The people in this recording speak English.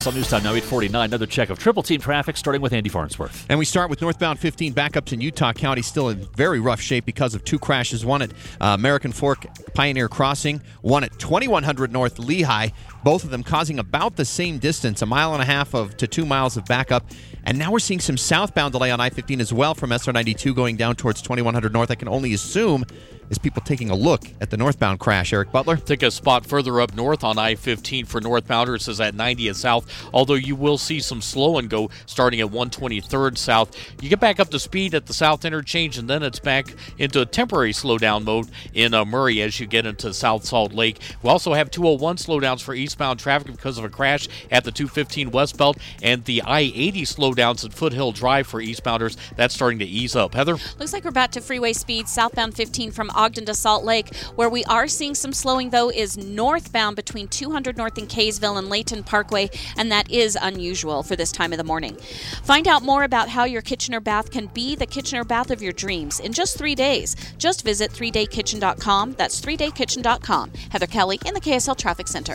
On News Time now, 8:49. Another check of Triple Team traffic, starting with Andy Farnsworth. And we start with northbound 15 backups in Utah County, still in very rough shape because of two crashes. One at American Fork Pioneer Crossing, one at 2100 North Lehigh. Both of them causing about the same distance, 1.5 to 2 miles of backup. And now we're seeing some southbound delay on I-15 as well from SR92 going down towards 2100 North. I can only assume is people taking a look at the northbound crash. Eric Butler? Take a spot further up north on I-15 for northbounders is at 90th South, although you will see some slow and go starting at 123rd South. You get back up to speed at the South Interchange, and then it's back into a temporary slowdown mode in Murray as you get into South Salt Lake. We also have 201 slowdowns for eastbound traffic because of a crash at the 215 West Belt, and the I-80 slowdowns at Foothill Drive for eastbounders. That's starting to ease up. Heather? Looks like we're back to freeway speed southbound 15 from Ogden to Salt Lake. Where we are seeing some slowing, though, is northbound between 200 North and Kaysville and Layton Parkway, and that is unusual for this time of the morning. Find out more about how your kitchen or bath can be the kitchen or bath of your dreams in just 3 days. Just visit 3daykitchen.com. That's 3daykitchen.com. Heather Kelly in the KSL Traffic Center.